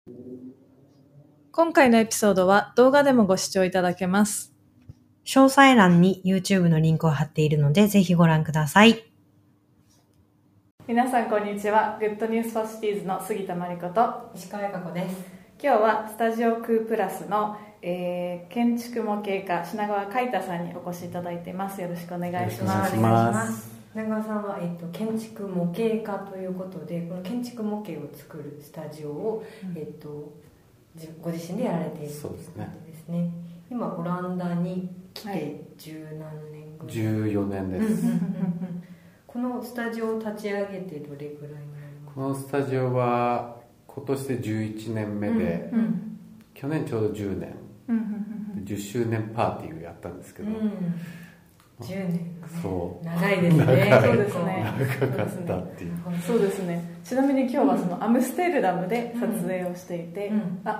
今回のエピソードは動画でもご視聴いただけます。 詳細欄に YouTube のリンクを貼っているので、ぜひご覧ください。 皆さんこんにちは。グッドニュースファシティーズの杉田真理子と石川由香子です。 今日はスタジオクープラスの、建築模型家品川海太さんにお越しいただいています。よろしくお願いします。 お願いします。品川さんは、建築模型家ということで、この建築模型を作るスタジオを、ご自身でやられているということですね。今オランダに来て十何年ぐらい、 14年です。 このスタジオを立ち上げてどれぐらいになりますか？ このスタジオは今年で11年目で、去年ちょうど10年、10周年パーティーをやったんですけど、 10年、 そう長いですね。 そうですね。 長かったっていう。 そうですね。ちなみに今日はそのアムステルダムで撮影をしていて、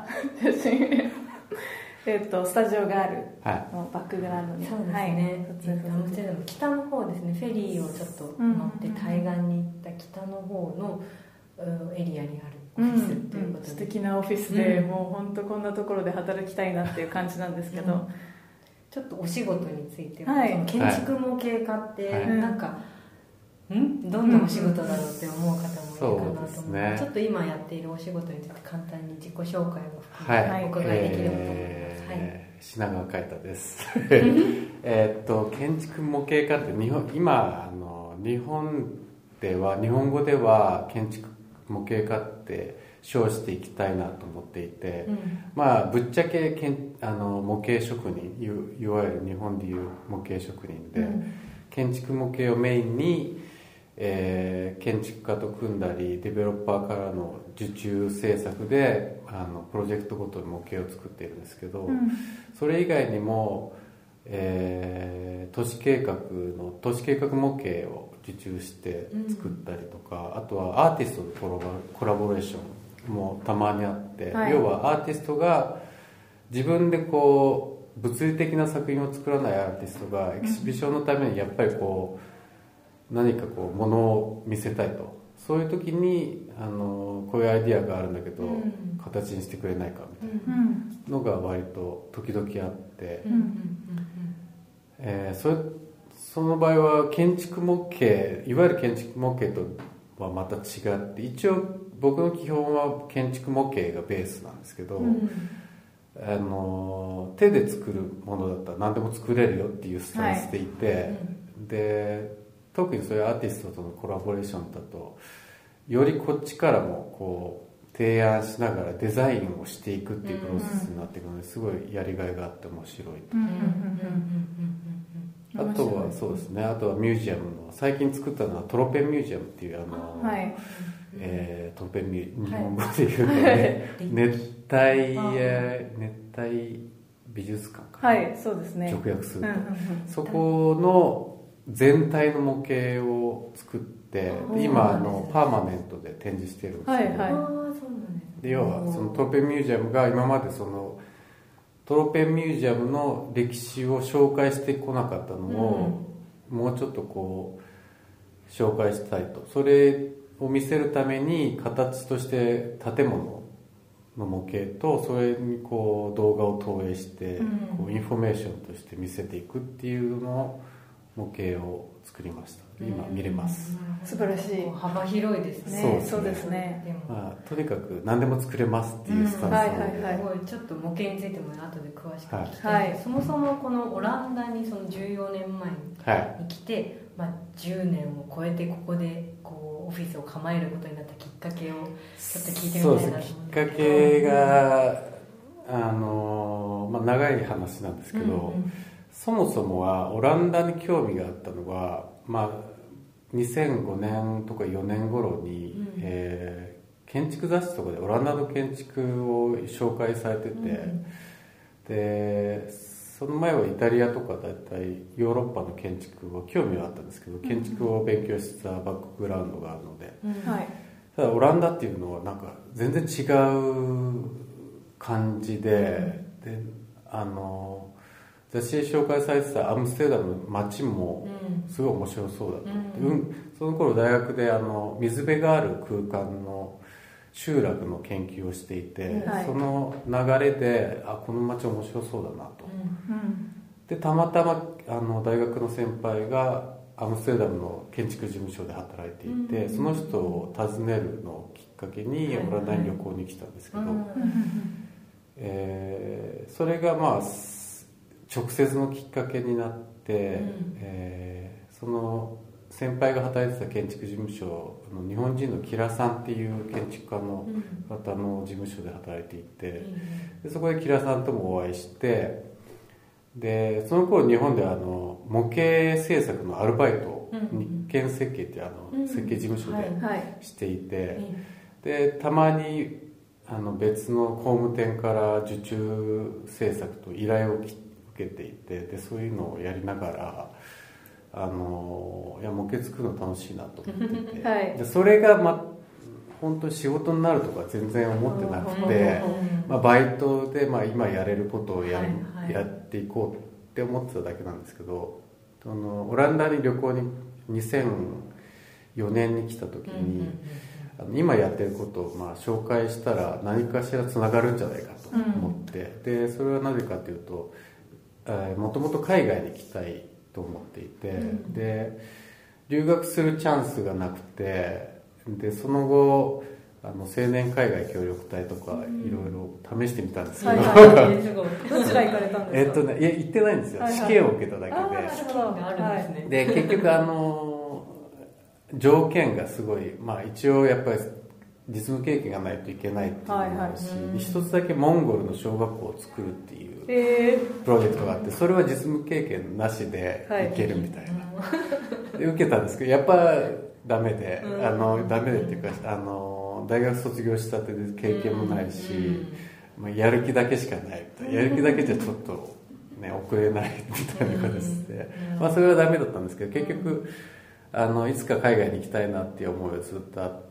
スタジオがあるのバックグラウンドに、 そうですね。アムステルダム北の方ですね。フェリーをちょっと乗って対岸に行った北の方のエリアにあるオフィスということで、 素敵なオフィスで、もう本当こんなところで働きたいなっていう感じなんですけど、 ちょっとお仕事について、その建築模型家ってなんか、どんなお仕事だろうって思う方もいるかなと思うので、ちょっと今やっているお仕事について簡単に自己紹介を含めてお伺いできればと思います。 品川海太です。建築模型家って今日本では日本語では建築模型家って称していきたいなと思っていて、ぶっちゃけ模型職人、いわゆる日本でいう模型職人で、建築模型をメインに、建築家と組んだりデベロッパーからの受注制作でプロジェクトごとに模型を作っているんですけど、それ以外にも、都市計画模型を受注して作ったりとか、あとはアーティストとコラボレーションもたまにあって、要はアーティストが自分でこう物理的な作品を作らないアーティストがエキシビションのためにやっぱりこう何かこうものを見せたいと、そういう時にこういうアイディアがあるんだけど、形にしてくれないかみたいなのが割と時々あって、その場合は建築模型、いわゆる建築模型とはまた違って、一応僕の基本は建築模型がベースなんですけど、手で作るものだったら何でも作れるよっていうスタンスでいて、で特にそういうアーティストとのコラボレーションだとよりこっちからもこう提案しながらデザインをしていくっていうプロセスになっていくので、すごいやりがいがあって面白いと。あとはそうですね、あとはミュージアムの最近作ったのはトロペンミュージアムっていうトロペン日本語で言うとね、熱帯美術館かな、 そうですね、 直訳すると、そこの全体の模型を作って、今パーマネントで展示してるんですけど、で要はそのトロペンミュージアムが今までそのトロペンミュージアムの歴史を紹介してこなかったのを、もうちょっとこう紹介したいと、それを見せるために形として建物の模型とそれにこう動画を投影して、こうインフォメーションとして見せていくっていうのを模型を作りました。今見れます。 素晴らしい。 幅広いですね。 そうですね。 とにかく何でも作れますっていうスタンスなので、 ちょっと模型についても後で詳しく聞きたい。そもそもこのオランダにその14年前に来て、10年を超えてここでこうオフィスを構えることになったきっかけをちょっと聞いてみたいなと思うんですけど。 きっかけが長い話なんですけど、そもそもはオランダに興味があったのは、2005年とか4年頃に、建築雑誌とかでオランダの建築を紹介されてて、でその前はイタリアとかだいたいヨーロッパの建築は興味はあったんですけど、建築を勉強したバックグラウンドがあるので、ただオランダっていうのはなんか全然違う感じで、雑誌で紹介されてたアムステルダムの街もすごい面白そうだと思って、その頃大学で水辺がある空間の集落の研究をしていて、 はい、 その流れでこの町面白そうだなと、でたまたま大学の先輩がアムステルダムの建築事務所で働いていて、その人を訪ねるのをきっかけにオランダに旅行に来たんですけど、それがまあ直接のきっかけになって、その先輩が働いてた建築事務所の日本人のキラさんっていう建築家の方の事務所で働いていて、でそこでキラさんともお会いして、でその頃日本で模型制作のアルバイトを日建設計っていう設計事務所でしていて、でたまに別の工務店から受注制作と依頼を受けていて、でそういうのをやりながらいや模型作るの楽しいなと思ってて、でそれが本当に仕事になるとか全然思ってなくて、バイトで今やれることをやっていこうって思ってただけなんですけど、オランダに旅行に2004年に来た時に、今やってることを紹介したら何かしらつながるんじゃないかと思って、でそれはなぜかというと、もともと海外に行きたいと思っていて、で留学するチャンスがなくて、でその後青年海外協力隊とかいろいろ試してみたんですけど、 どちら行かれたんですか？いや行ってないんですよ、試験を受けただけで、で結局条件がすごい、一応やっぱり実務経験がないといけないっていうのもあるし、一つだけモンゴルの小学校を作るっていうプロジェクトがあって、それは実務経験なしでいけるみたいな、で受けたんですけどやっぱダメで、ダメでっていうか大学卒業したてで経験もないし、やる気だけしかないみたいな、やる気だけじゃちょっとね遅れないみたいな形で、それはダメだったんですけど、結局いつか海外に行きたいなっていう思いがずっとあって、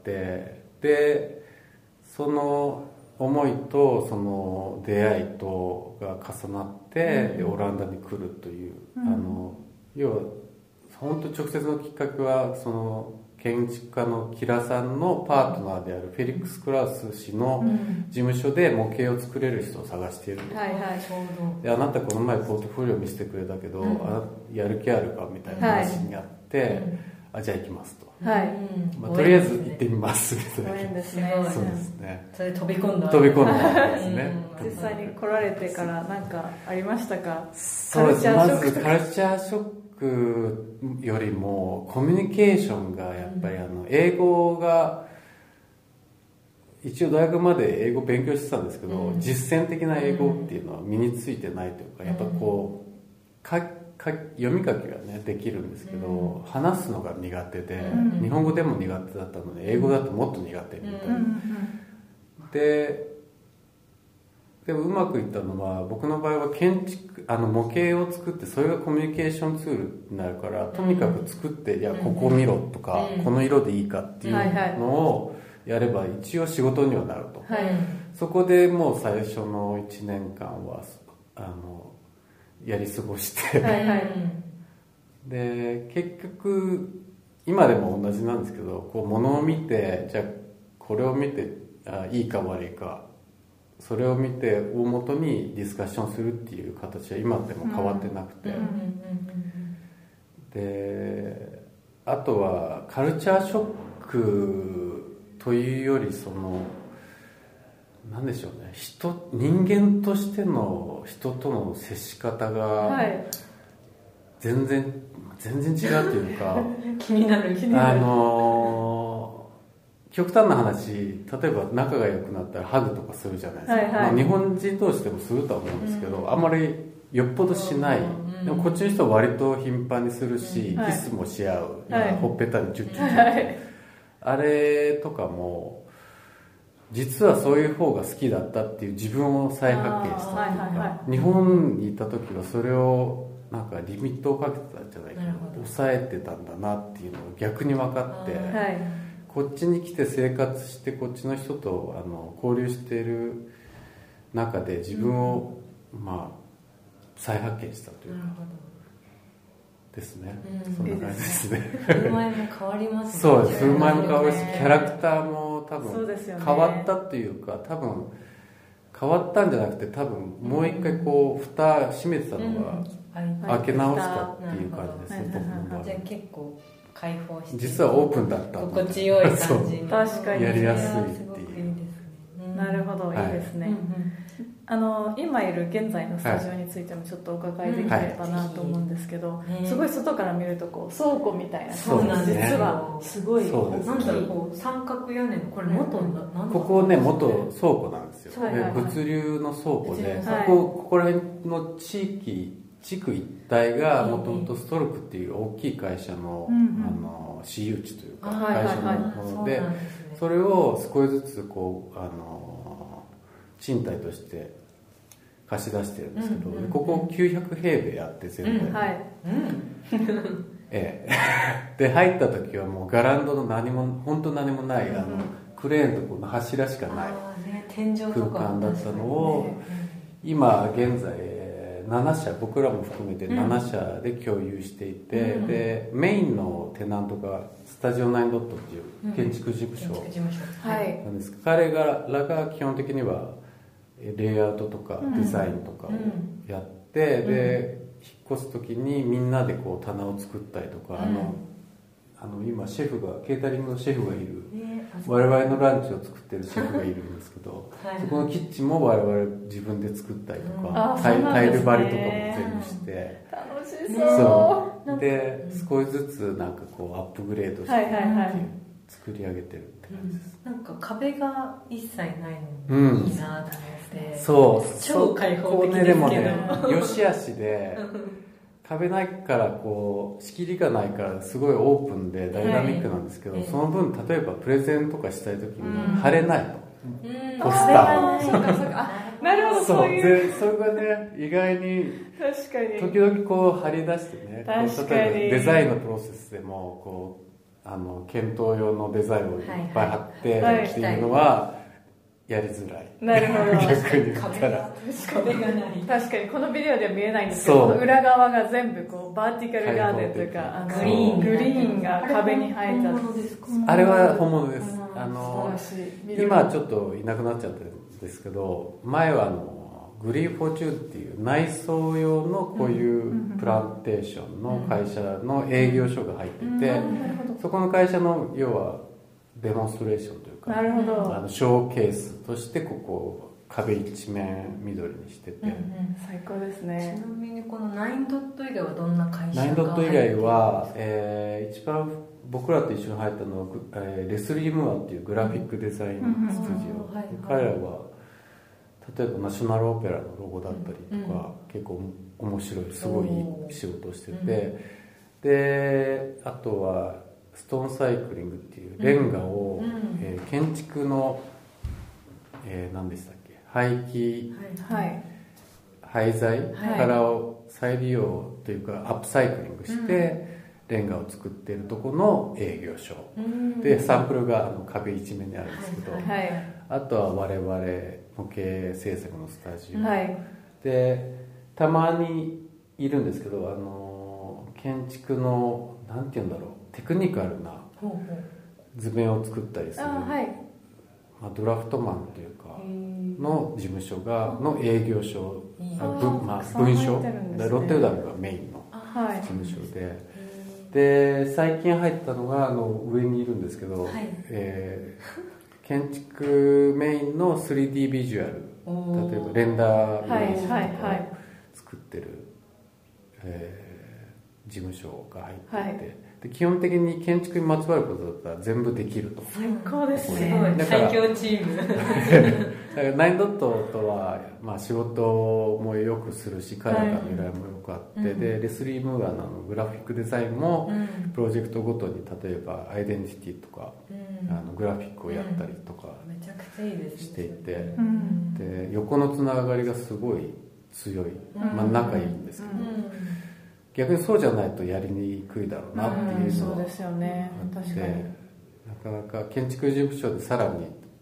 でその思いとその出会いとが重なって、でオランダに来るという、要は本当直接のきっかけはその建築家のキラさんのパートナーであるフェリックス・クラウス氏の事務所で模型を作れる人を探していると、であなたこの前ポートフォリオ見せてくれたけど、やる気あるかみたいな話にあって、じゃあ行きますと、とりあえず行ってみますみたいな。そうですね。 それ飛び込んだんですね。 実際に来られてから何かありましたか？ そうです。まずカルチャーショックよりもコミュニケーションがやっぱり英語が一応大学まで英語勉強してたんですけど、実践的な英語っていうのは身についてないというか、やっぱこう読み書きはねできるんですけど、話すのが苦手で、日本語でも苦手だったので英語だともっと苦手みたいな、でもうまくいったのは、僕の場合は模型を作って、それがコミュニケーションツールになるから、とにかく作って、いやここ見ろとか、この色でいいかっていうのをやれば一応仕事にはなると、そこでもう最初の1年間はやり過ごしてで結局今でも同じなんですけど、こう物を見て、じゃあこれを見ていいか悪いか、それを見て大元にディスカッションするっていう形は今でも変わってなくて、であとはカルチャーショックというより、なんでしょうね、人間としての人との接し方が全然違うというか気になる極端な話、例えば仲が良くなったらハグとかするじゃないですか、日本人同士でもするとは思うんですけど、あんまりよっぽどしない、でもこっちの人は割と頻繁にするし、キスもし合う、ほっぺたにチュッチュッあれとかも実はそういう方が好きだったっていう自分を再発見したっていうか、日本にいた時はそれをなんかリミットをかけてたんじゃないかな、抑えてたんだなっていうのが逆に分かって、こっちに来て生活して、こっちの人と交流している中で自分を、再発見したというかですね、そんな感じですね。 振る舞いも変わりますね。 そうです、振る舞いも変わるし、キャラクターも多分そうですよね、 変わったっていうか、多分変わったんじゃなくて、多分もう一回こう蓋閉めてたのが開け直したっていう感じですね、僕の場合。 じゃあ結構開放して、 実はオープンだった心地よい感じに確かにやりやすいってすごくいいですいう。 ね。 なるほど、いいですね、今いる現在のスタジオについてもちょっとお伺いできればなと思うんですけど、すごい外から見るとこう倉庫みたいなそうなんです実はすごいそうです、 なんだろう、こう三角屋根のこれ元のここね元倉庫なんですよ、 はいはいはい、 で物流の倉庫で、 はい、 ここら辺の地区一帯がもともとストルクっていう大きい会社の、私有地というか会社のもので、それを少しずつこう賃貸として貸し出してるんですけど、ここ900平米あって全部、で入った時はもうガランドの本当何もない、クレーンとこの柱しかない空間だったのを、今現在7社、僕らも含めて7社で共有していて、でメインのテナントがスタジオ9ドットっていう建築事務所なんですけど、彼らが基本的にはレイアウトとかデザインとかをやって、で引っ越す時にみんなでこう棚を作ったりとか、今ケータリングのシェフがいる、我々のランチを作ってるシェフがいるんですけど、そこのキッチンも我々自分で作ったりとか、タイル張りとかも全部して、 楽しそうで少しずつなんかこうアップグレードして作り上げてるって感じです。 なんか壁が一切ないのいいなと思って、 そう超開放的ですけど、 でもね良し悪しで壁ないからこう仕切りがないからすごいオープンでダイナミックなんですけど、その分例えばプレゼンとかしたい時に貼れないと、ポスターそうかそうか、なるほど、そういうそれがね意外に確かに時々こう貼り出してね、 確かに例えばデザインのプロセスでもこう検討用のデザインをいっぱい貼ってっていうのはやりづらい。 なるほど。 逆に言ったら壁がない。 確かにこのビデオでは見えないんですけど、この裏側が全部こうバーティカルガーデンというか、グリーンが壁に生えた。 あれは本物です。 素晴らしい。 今ちょっといなくなっちゃってるんですけど、前はグリーンフォーチューンっていう内装用のこういうプランテーションの会社の営業所が入っていて、そこの会社の要はデモンストレーションというか、 なるほど、 ショーケースとしてここ壁一面緑にしてて、 最高ですね。 ちなみにこの9ドット以外はどんな会社が 9ドット以外は、一番僕らと一緒に入ったのは、レスリー・ムーアっていうグラフィックデザインスタジオ、彼らは例えばナショナルオペラのロゴだったりとか、結構面白いすごいいい仕事をしてて、であとはストーンサイクリングっていうレンガを、建築の、何でしたっけ、廃材からを再利用というかアップサイクリングして、レンガを作っているところの営業所、でサンプルが壁一面にあるんですけど、あとは我々模型制作のスタジオ、でたまにいるんですけど、建築のなんていうんだろう、テクニカルな図面を作ったりする、ドラフトマンというかの事務所の営業所、分所、ロッテルダムがメインの事務所で、最近入ったのが上にいるんですけど、建築メインの 3D ビジュアル、例えばレンダーイメージとかを作ってる、事務所が入っていて、で基本的に建築にまつわることだったら全部できると。 最高ですね。 最強チーム。 だから9ドットとは、仕事もよくするし、彼らの依頼もよくあって、でレスリー・ムーアのグラフィックデザインも、プロジェクトごとに例えばアイデンティティとか、グラフィックをやったりとかしていて、で横のつながりがすごい強い、仲いいんですけど、逆にそうじゃないとやりにくいだろうなっていうのはあって、なかなか建築事務所でさらに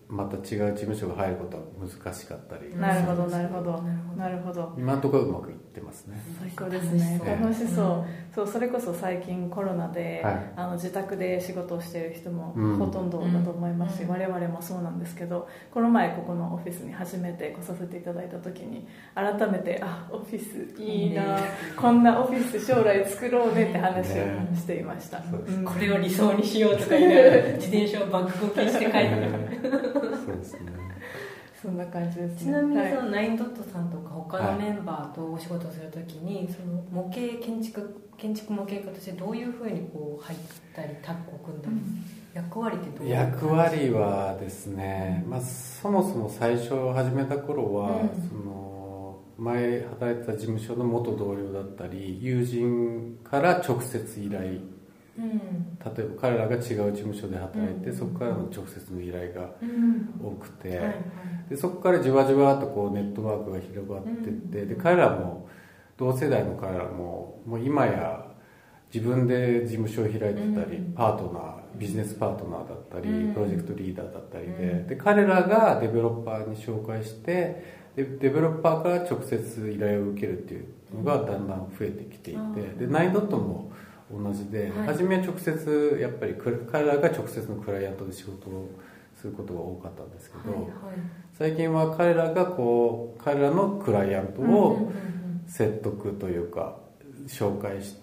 また違う事務所が入ることは難しかったり。 なるほどなるほどなるほど。 今のところうまくいってますね。 最高ですね。楽しそう。そう、それこそ最近コロナで、自宅で仕事をしている人もほとんどだと思いますし、我々もそうなんですけど、この前ここのオフィスに初めて来させていただいた時に改めてオフィスいいな、こんなオフィス将来作ろうねって話をしていました。 これを理想にしようとか言いながら自転車をバックコピーして帰ってくる。 そうですね。 そんな感じですね。 ちなみにそのナインドットさんとか他のメンバーとお仕事するときに、その模型建築模型家としてどういうふうにこう入ったりタッグを組んだり、役割ってどういう感じ？ 役割はですね、そもそも最初始めた頃は、その前働いてた事務所の元同僚だったり友人から直接依頼、例えば彼らが違う事務所で働いて、そこからの直接の依頼が多くて、でそこからじわじわとこうネットワークが広がっていって、で彼らも同世代の彼らももう今や自分で事務所を開いてたり、パートナービジネスパートナーだったり、プロジェクトリーダーだったりで、彼らがデベロッパーに紹介してデベロッパーから直接依頼を受けるっていうのがだんだん増えてきていて、でナインドットも同じで、初めは直接やっぱり彼らが直接のクライアントで仕事をすることが多かったんですけど、最近は彼らが彼らのクライアントを説得というか紹介して、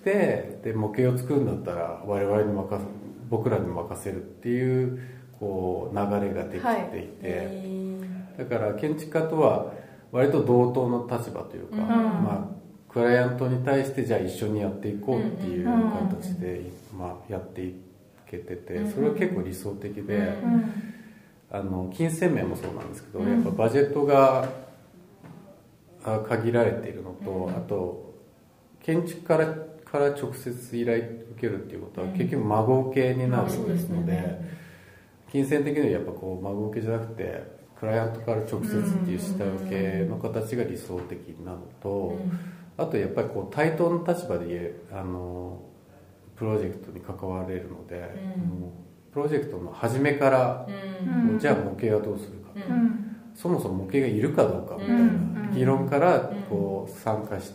で模型を作るんだったら僕らに任せるっていう流れができていて、だから建築家とは割と同等の立場というか、クライアントに対してじゃあ一緒にやっていこうっていう形で、やっていけてて、それは結構理想的で、金銭面もそうなんですけど、やっぱバジェットが限られているのと、あと建築から直接依頼受けるっていうことは結局孫受けになるので、金銭的にはやっぱ孫受けじゃなくてクライアントから直接っていう下請けの形が理想的なのと、あとやっぱり対等の立場でプロジェクトに関われるので、プロジェクトの初めから、じゃあ模型はどうするか、そもそも模型がいるかどうかみたいな議論から参加して、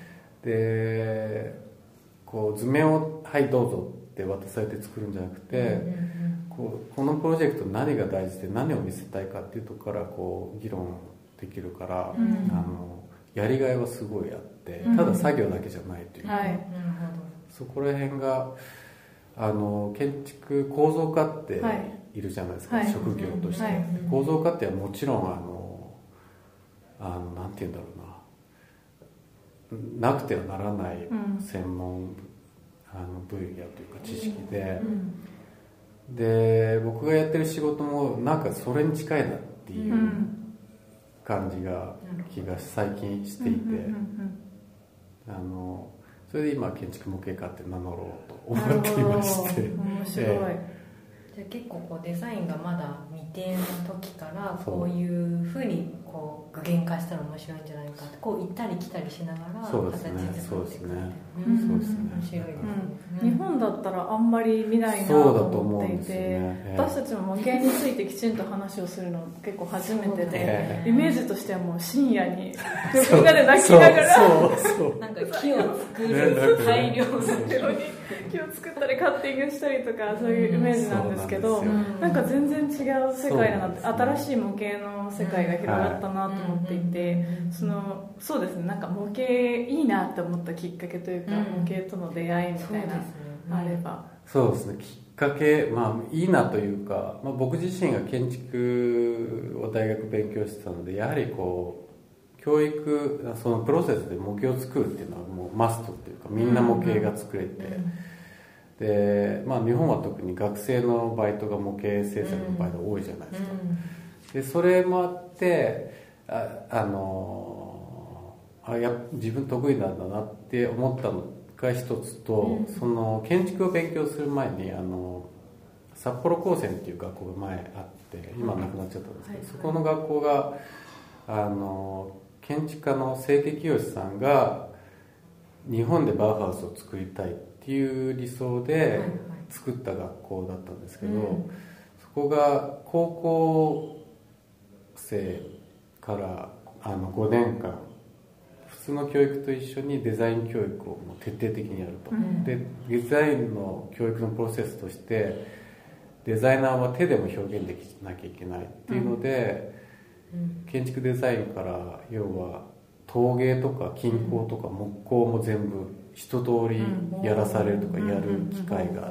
で図面をはいどうぞって渡されて作るんじゃなくて、このプロジェクト何が大事で何を見せたいかっていうところから議論できるから、やりがいはすごいあって、ただ作業だけじゃないというか、そこら辺が建築構造家っているじゃないですか、職業として、構造家ってはもちろんなんて言うんだろうな、なくてはならない専門分野というか知識で、で僕がやってる仕事もなんかそれに近いなっていう感じが気が最近していて、それで今建築模型家って名乗ろうと思っていまして。 面白い。 じゃあ結構デザインがまだ未定の時からこういうふうに具現化したら面白いんじゃないかって行ったり来たりしながら形作っていくって面白いですね。 日本だったらあんまり見ないなと思っていて、私たちも模型についてきちんと話をするの結構初めてで、イメージとしてはもう深夜にみんなで泣きながらなんか木を作る大量の木を作ったりカッティングしたりとか、そういうイメージなんですけど、なんか全然違う世界だなって、新しい模型の世界が広がったなと思っていて、そうですね、なんか模型いいなって思ったきっかけというか、模型との出会いみたいなあれば。 そうですね、きっかけ、いいなというか、僕自身が建築を大学勉強してたので、やはり教育、そのプロセスで模型を作るっていうのはもうマストっていうか、みんな模型が作れて、で日本は特に学生のバイトが模型制作のバイトが多いじゃないですか。でそれもあって自分得意なんだなって思ったのが一つと、その建築を勉強する前に札幌高専っていう学校が前あって、今なくなっちゃったんですけど、そこの学校が建築家の清家清さんが日本でバウハウスを作りたいっていう理想で作った学校だったんですけど、そこが高校生から5年間普通の教育と一緒にデザイン教育をもう徹底的にやると、でデザインの教育のプロセスとしてデザイナーは手でも表現できなきゃいけないっていうので、建築デザインから要は陶芸とか金工とか木工も全部一通りやらされるとかやる機会があって、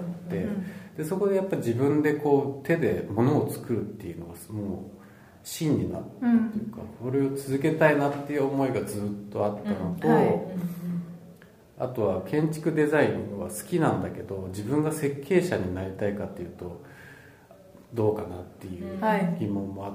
でそこでやっぱり自分でこう手で物を作るっていうのがもう芯になったというか、これを続けたいなっていう思いがずっとあったのと、あとは建築デザインは好きなんだけど自分が設計者になりたいかっていうとどうかなっていう疑問もあって、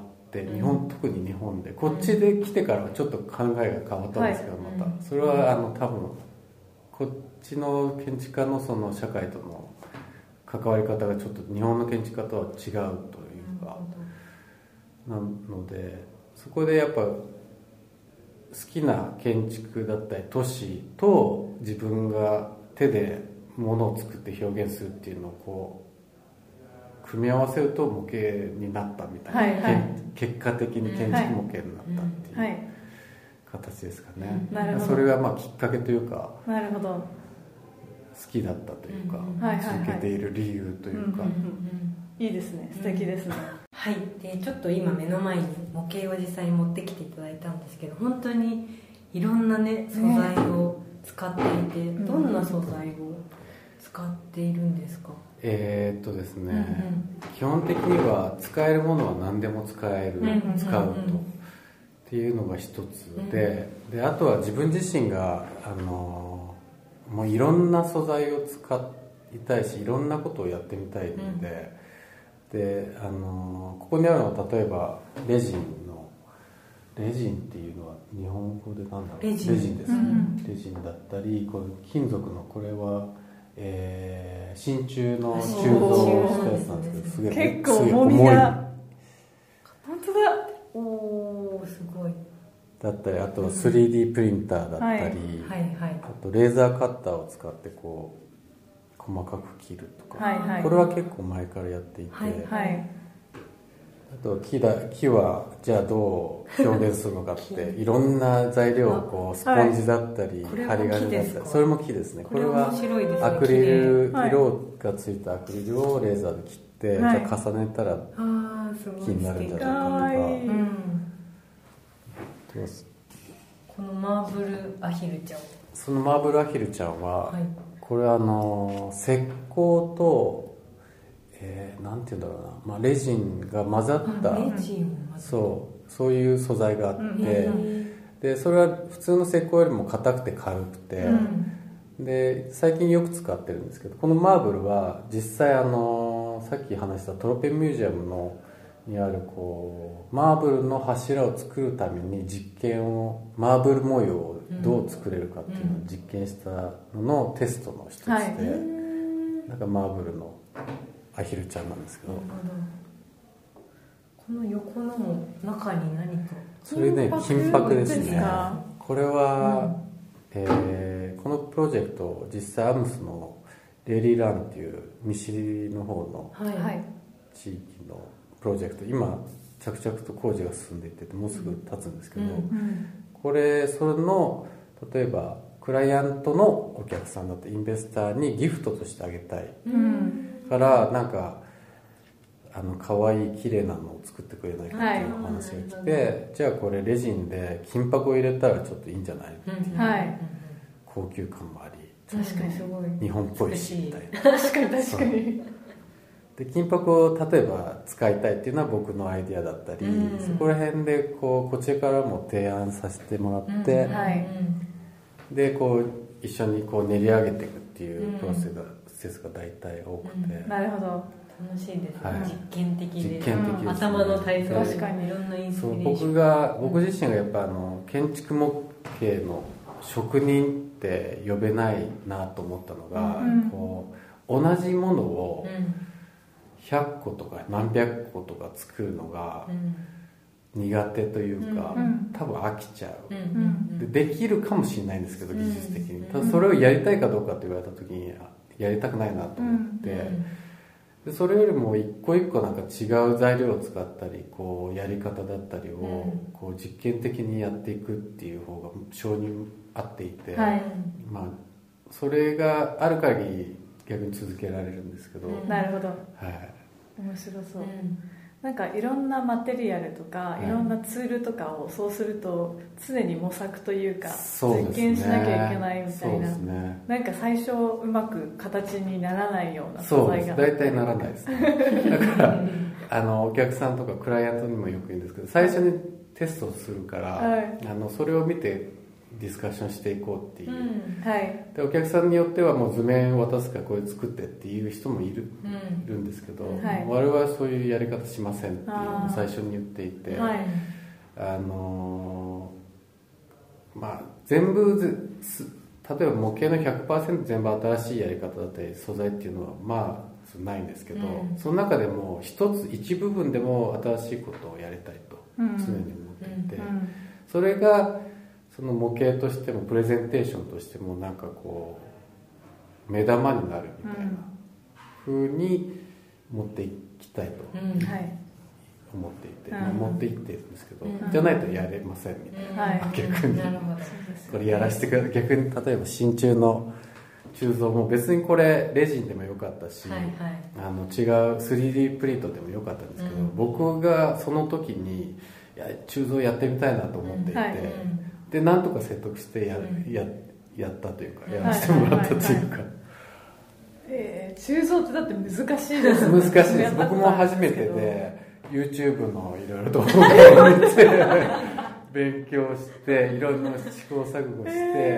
特に日本でこっちで来てからはちょっと考えが変わったんですけど、またそれは多分こっちの建築家のその社会との関わり方がちょっと日本の建築家とは違うというか、なのでそこでやっぱ好きな建築だったり都市と自分が手で物を作って表現するっていうのをこう組み合わせると模型になったみたいな、結果的に建築模型になったっていう形ですかね、それがまあきっかけというか、 なるほど、 好きだったというか、続けている理由というか、 いいですね、素敵ですね。 はい、でちょっと今目の前に模型を実際に持ってきていただいたんですけど、本当にいろんなね素材を使っていて、どんな素材を使っているんですか？ ですね、基本的には使えるものは何でも使うとっていうのが一つで、あとは自分自身がもういろんな素材を使いたいしいろんなことをやってみたいので、ここにあるのは例えばレジンっていうのは日本語で何だろう、レジンですね、レジンだったりこの金属のこれは真鍮の鋳造したやつなんですけど、 結構重みが本当だ、 おーすごいだったり、あとは 3D プリンターだったり、あとレーザーカッターを使ってこう細かく切るとか、これは結構前からやっていて、あと木はじゃあどう表現するのかっていろんな材料をこうスポンジだったり針金だったり、それも木ですね。これはアクリル、色がついたアクリルをレーザーで切って、じゃあ重ねたら木になるんじゃないかとか、 このマーブルアヒルちゃん、 そのマーブルアヒルちゃんは、これは石膏となんていうんだろうな、レジンが混ざったそういう素材があって、でそれは普通の石膏よりも硬くて軽くて、で最近よく使ってるんですけど、このマーブルは実際さっき話したトロペンミュージアムにあるこうマーブルの柱を作るために実験を、マーブル模様をどう作れるかっていうのを実験したののテストの一つで、なんかマーブルのアヒルちゃんなんですけど、 この横のも中に何か、 それね金箔ですね。これは、このプロジェクト実際アムスのレイリーランっていう西の方の地域のプロジェクト、今着々と工事が進んでいっててもうすぐ経つんですけど、それの例えばクライアントのお客さんだってインベスターにギフトとしてあげたい、からなんか可愛い綺麗なのを作ってくれないかっていう話が来て、じゃあこれレジンで金箔を入れたらちょっといいんじゃないっていう、高級感もあり、 確かにすごい日本っぽいしみたいな、 確かにで金箔を例えば使いたいっていうのは僕のアイデアだったり、そこら辺でこちらからも提案させてもらって、でこう一緒にこう練り上げていくっていうプロセスが大体多くて、 なるほど、 楽しいですね、実験的で、 ですね、 頭の体操、確かにいろんなインスピレーション、 僕自身がやっぱ建築模型の職人って呼べないなと思ったのが、こう同じものを100個とか何百個とか作るのが苦手というか、多分飽きちゃう、できるかもしれないんですけど技術的に、ただそれをやりたいかどうかって言われた時にやりたくないなと思って、 でそれよりも一個一個なんか違う材料を使ったりこうやり方だったりをこう実験的にやっていくっていう方が性に合っていて、まあそれがある限り逆に続けられるんですけど、 なるほど、面白そう、なんかいろんなマテリアルとかいろんなツールとかをそうすると常に模索というか実験しなきゃいけないみたいな、なんか最初うまく形にならないような素材が大体ならないですねだからお客さんとかクライアントにもよく言うんですけど、最初にテストをするから、それを見てディスカッションしていこうっていう、でお客さんによってはもう図面を渡すからこれ作ってっていう人もいるんですけど、我々はそういうやり方しませんっていうのを最初に言っていて、まあ全部例えば模型の 100% 全部新しいやり方だったり素材っていうのはまあないんですけど、その中でも一部分でも新しいことをやりたいと常に思っていて、それがその模型としてもプレゼンテーションとしてもなんかこう目玉になるみたいな風に持っていきたいと思っていて、持っていってるんですけど、じゃないとやれませんみたいな、逆にこれやらせてください。逆に例えば真鍮の鋳造も別にこれレジンでもよかったし、違う 3D プリントでもよかったんですけど、僕がその時に鋳造やってみたいなと思っていて、でなんとか説得してやったというか、やらせてもらったというか、 鋳造ってだって難しいですね。難しいです。僕も初めてで YouTube のいろいろ動画を見て勉強していろんな試行錯誤して、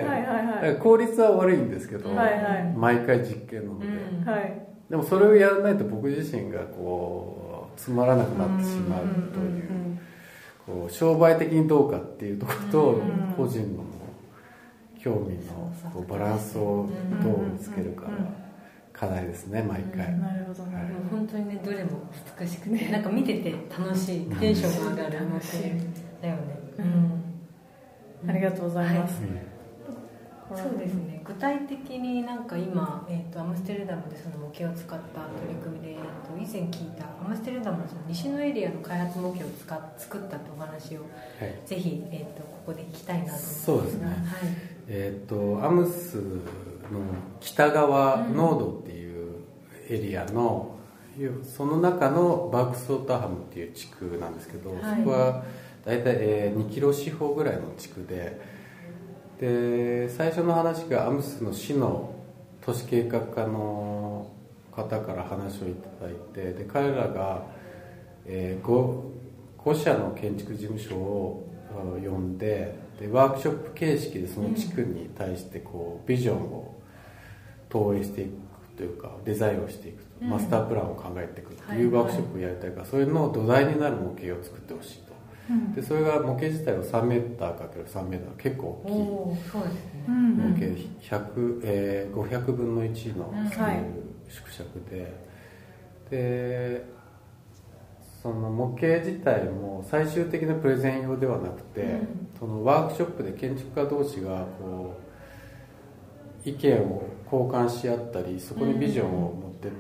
だから効率は悪いんですけど、毎回実験なので、でもそれをやらないと僕自身がこうつまらなくなってしまうという、こう商売的にどうかっていうところと、個人の興味のこうバランスをどう見つけるかは課題ですね、毎回。 なるほど、 本当にね、どれも美しくて、なんか見てて楽しい、テンションが上がる模型だよね。 ありがとうございます。 そうですね、具体的になんか今、アムステルダムでその模型を使った取り組みで、以前聞いたアムステルダムのその西のエリアの開発模型を作ったとお話を、ぜひ、ここで聞きたいなと思います。 そうですね、アムスの北側ノードっていうエリアの、その中のバークスウォーターハムっていう地区なんですけど、そこは大体2キロ四方ぐらいの地区で、最初の話がアムスの市の都市計画課の方から話をいただいて、で彼らが、5社の建築事務所を呼んで、ワークショップ形式でその地区に対してこうビジョンを投影していくというか、デザインをしていくと、マスタープランを考えていくっていうワークショップをやりたいから、それの土台になる模型を作ってほしいと。でそれが模型自体は 3m×3m 結構大きい模型、500分の1のスケール縮尺で、その模型自体も最終的なプレゼン用ではなくて、そのワークショップで建築家同士がこう意見を交換し合ったり、そこにビジョンを持ってって、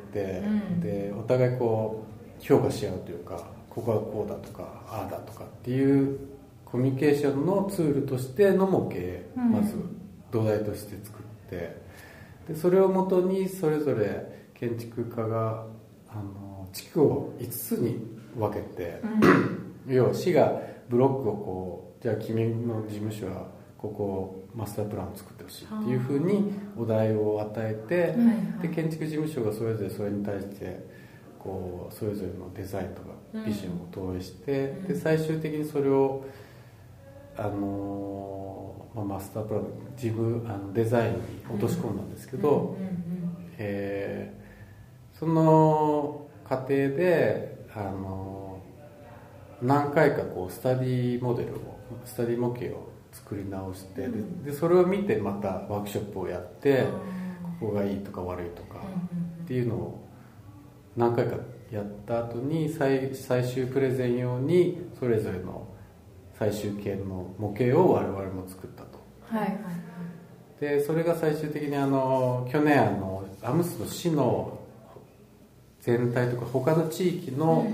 でお互いこう評価し合うというか、ここはこうだとかああだとかっていうコミュニケーションのツールとしての模型、まず土台として作って、でそれをもとにそれぞれ建築家が地区を5つに分けて、要は市がブロックをこう、じゃあ君の事務所はここマスタープランを作ってほしいっていうふうにお題を与えて、で建築事務所がそれぞれそれに対してこうそれぞれのデザインとかビジョンを投影して、で最終的にそれをマスタープランデザインに落とし込んだんですけど、その過程で何回かこうスタディ模型を作り直して、でそれを見てまたワークショップをやって、ここがいいとか悪いとかっていうのを何回かやった後に最終プレゼン用にそれぞれの最終形の模型を我々も作ったと。でそれが最終的に去年アムスの市の全体とか他の地域の、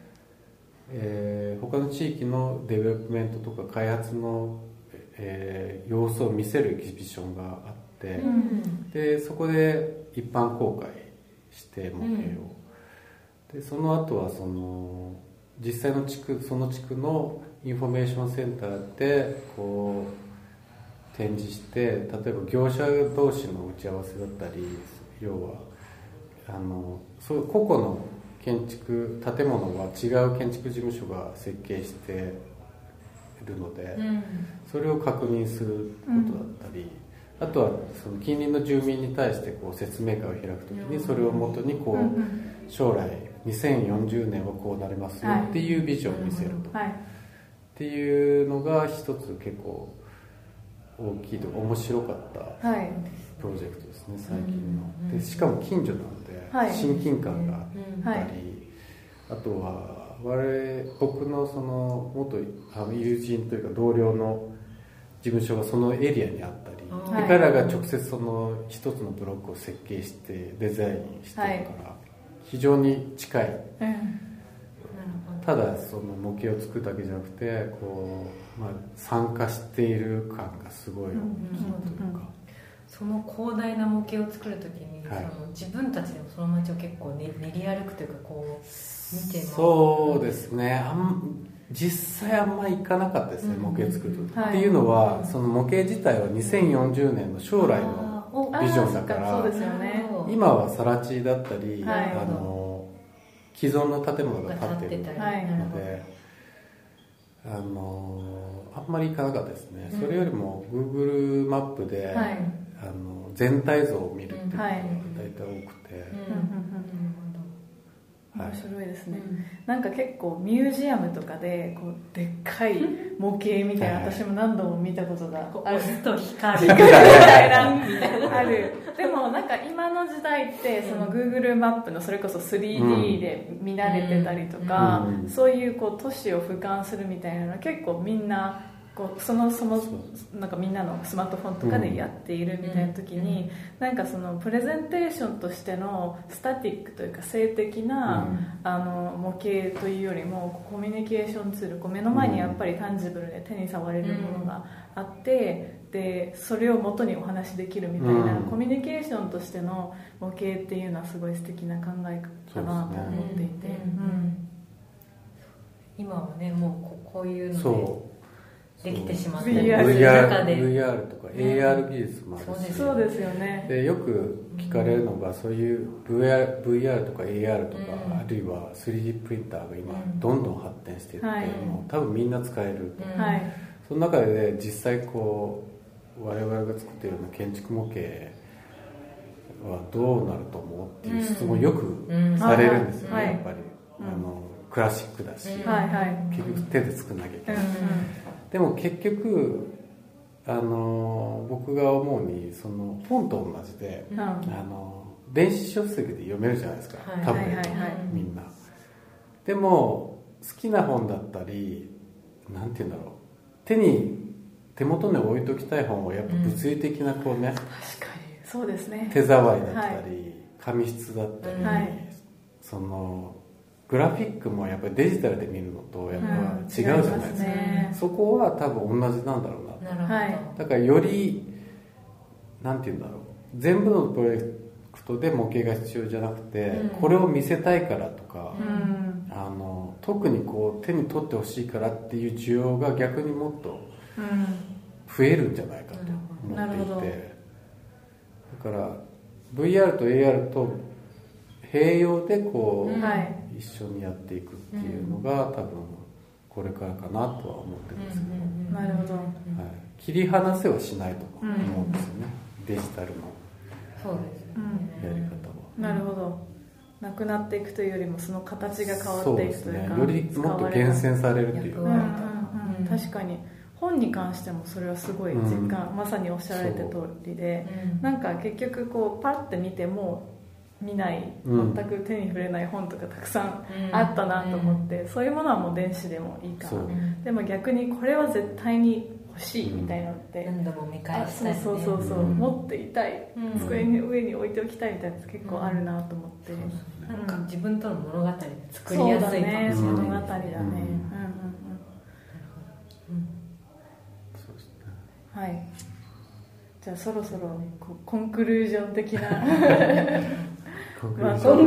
他の地域のデベロップメントとか開発の、様子を見せるエキシビションがあって、でそこで一般公開して模型を、でその後はその実際のその地区のインフォメーションセンターでこう展示して、例えば業者同士の打ち合わせだったり、要はそういう個々の建築建物は違う建築事務所が設計しているので、それを確認することだったり、あとはその近隣の住民に対してこう説明会を開くときに、それをもとにこう将来2040年はこうなりますよっていうビジョンを見せると、っていうのが一つ結構大きいと面白かったプロジェクトですね、最近の。でしかも近所なので親近感があったり、あとは僕のその元友人というか同僚の事務所がそのエリアにあったり、彼らが直接その一つのブロックを設計してデザインしてるから非常に近い、ただその模型を作るだけじゃなくてこう、参加している感がすごい大きいというか、 その広大な模型を作るときに、その自分たちでもその街を結構練り歩くというかこう見てます。 そうですね、実際あんまり行かなかったですね、模型作ると、っていうのはその模型自体は2040年の将来のビジョンだから、 そうですよね、 今は更地だったり、既存の建物が建っているので、あんまり行かなかったですね。それよりも Google マップで、全体像を見るっていうのが大体多くて、 面白いですね、なんか結構ミュージアムとかでこうでっかい模型みたいな、私も何度も見たことがある。 押すと光るみたいなある。でもなんか今の時代ってその Google マップのそれこそ 3D で見慣れてたりとか、そういうこう都市を俯瞰するみたいなのは結構みんなこうそのなんかみんなのスマートフォンとかでやっているみたいな時に、なんかそのプレゼンテーションとしてのスタティックというか静的な、模型というよりもコミュニケーションツール、こう目の前にやっぱりタンジブルで手に触れるものがあって、でそれを元にお話しできるみたいな、コミュニケーションとしての模型っていうのはすごい素敵な考えかなと思っていて、 今はねもうこういうのでできてしまってる VR とか AR 技術もあるし、 そうですよね。 でよく聞かれるのが、そういう VR とか AR とか、あるいは 3D プリンターが今どんどん発展していって、もう多分みんな使えると、その中で、実際こう我々が作っているような建築模型はどうなると思うっていう質問よくされるんですよね、やっぱり。クラシックだし、結局手で作んなきゃいけない、でも結局僕が思うに、その本と同じで、電子書籍で読めるじゃないですか、タブレット、みんな。でも好きな本だったり、なんて言うんだろう、手元に置いときたい本はやっぱ物理的なこうね、 確かにそうですね、 手触りだったり、紙質だったり、そのグラフィックもやっぱりデジタルで見るのとやっぱ違うじゃないですか、そこは多分同じなんだろうな、だからよりなんて言うんだろう、全部のプロジェクトで模型が必要じゃなくて、これを見せたいからとか、特にこう手に取ってほしいからっていう需要が逆にもっと増えるんじゃないかと思っていて、だから VR と AR と併用でこう、一緒にやっていくっていうのが、多分これからかなとは思ってますけど、 なるほど、 切り離せはしないと思うんですよね、デジタルのやり方は。 なるほど、なくなっていくというよりもその形が変わっていくというか、 よりもっと厳選されるというか、 確かに本に関してもそれはすごい実感、まさにおっしゃられた通りで、なんか結局こうパッて見ても見ない、全く手に触れない本とかたくさんあったなと思って、そういうものはもう電子でもいいかな、でも逆にこれは絶対に欲しいみたいなのって、 何度も見返したい、ね、 そう持っていたい、机の上に置いておきたいみたいなやつ結構あるなと思って、 なんか自分との物語作りやすいかもしれないですね。 物語だね。はい。じゃあそろそろコンクルージョン的なコンクルージョ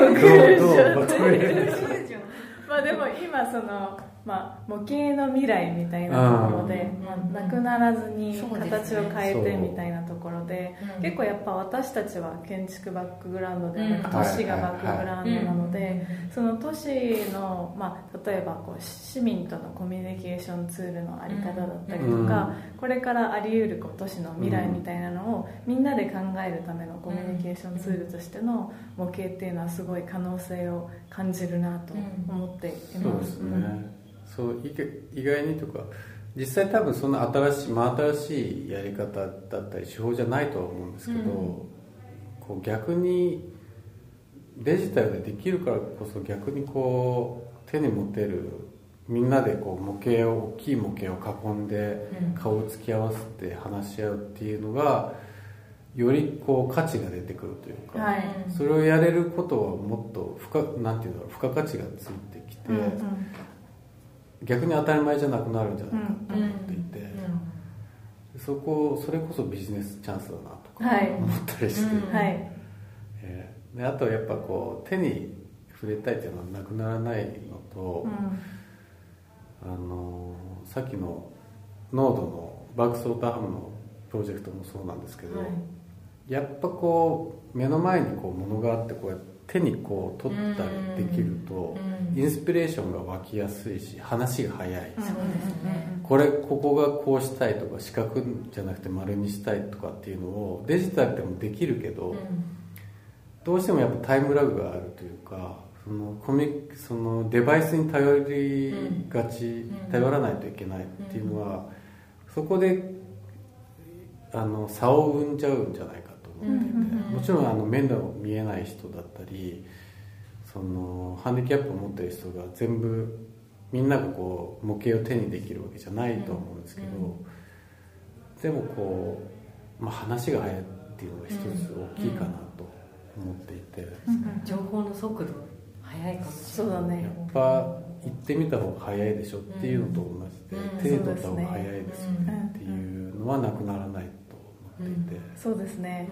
ンまあでも今その模型の未来みたいなところで、なくならずに形を変えてみたいなところで、結構やっぱ私たちは建築バックグラウンドではなく都市がバックグラウンドなので、その都市の、例えばこう市民とのコミュニケーションツールのあり方だったりとか、これからあり得る都市の未来みたいなのをみんなで考えるためのコミュニケーションツールとしての模型っていうのはすごい可能性を感じるなと思っています。 そう意外にとか実際多分そんな新しいやり方だったり手法じゃないとは思うんですけど、こう逆にデジタルでできるからこそ逆にこう手に持てるみんなでこう大きい模型を囲んで顔を突き合わせて話し合うっていうのがよりこう価値が出てくるというか、それをやれることはもっと付加価値がついてきて、逆に当たり前じゃなくなるんじゃないかと思っていて、それこそビジネスチャンスだなとか思ったりして、であとやっぱこう手に触れたいっていうのはなくならないのと、さっきのノードのバークスウォーターハムのプロジェクトもそうなんですけど、やっぱこう目の前にこう物があってこうやって手にこう取ったりできるとインスピレーションが湧きやすいし話が早い、ここがこうしたいとか四角じゃなくて丸にしたいとかっていうのをデジタルでもできるけど、どうしてもやっぱタイムラグがあるというか、そのデバイスに頼らないといけないっていうのは、そこで差を生んじゃうんじゃないかと思っていて、もちろん目の見えない人だったりそのハンディキャップを持っている人が全部みんながこう模型を手にできるわけじゃないと思うんですけど、でもこう、話が早いっていうのが一つ大きいかなと思っていて、 情報の速度早いかもしれない。 そうだね。 やっぱ行ってみた方が早いでしょっていうのと同じで、手に取った方が早いですよねっていうのはなくならないと思っていて、 そうですね。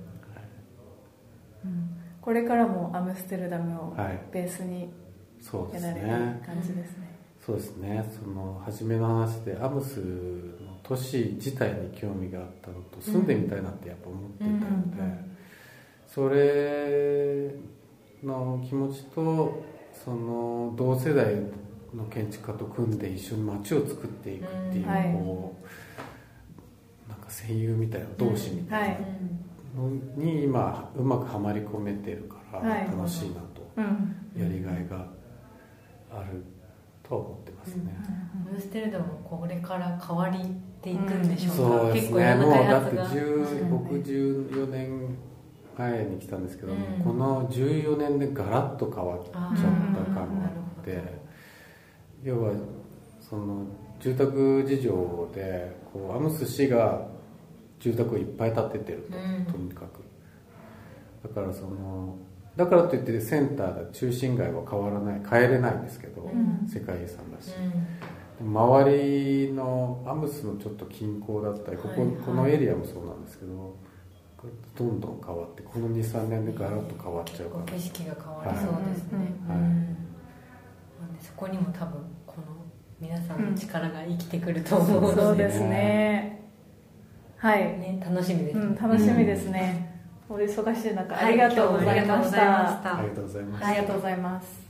これからもアムステルダムをベースにやられる感じですね。 そうですね。その初めの話でアムスの都市自体に興味があったのと、住んでみたいなってやっぱ思っていたので、それの気持ちとその同世代の建築家と組んで一緒に街を作っていくっていう、こうなんか戦友みたいな同志みたいなのに今うまくはまり込めてるから楽しいなと、やりがいがあるとは思ってますね。 アムステルダムもこれから変わりていくんでしょうか。 そうですね。 結構いろんな開発が。 もうだって僕14年前に来たんですけど、この14年でガラッと変わっちゃった感があって、要はその住宅事情でこうアムス市が住宅をいっぱい建ててると、とにかくだからといってセンターで中心街は変えれないんですけど、世界遺産だし、周りのアムスのちょっと近郊だったりこのエリアもそうなんですけど、どんどん変わってこの 2,3 年でガラッと変わっちゃうから景色が変わりそうですね。そこにも多分この皆さんの力が生きてくると思うので、 そうですね。はい、 ね、楽しみです、 楽しみですね。お忙しい中ありがとうございました。 ありがとうございます。 ありがとうございます。